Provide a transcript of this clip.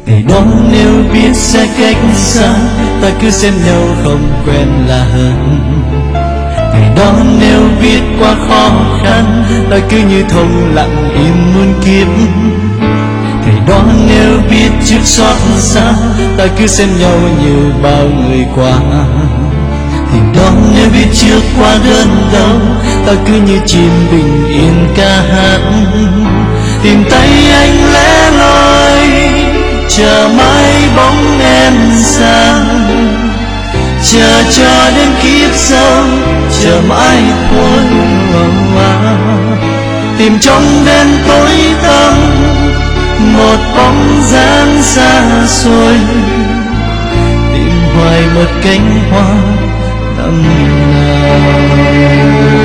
Ngày đó nếu biết sẽ cách xa, ta cứ xem nhau không quen là hơn. Ngày đó nếu biết quá khó khăn, ta cứ như thầm lặng im muôn kiếp. Ngày đó nếu biết trước xót xa, ta cứ xem nhau như bao người qua. Ngày đó nếu biết trước quá đớn đau, ta cứ như chim bình yên ca hát. Tìm tay anh lẻ loi, chờ mãi bóng em sang. Chờ cho đến kiếp sau, chờ mãi thôi. Tìm trong đêm tối tăm một bóng dáng xa xôi, tìm hoài một cánh hoa năm nào.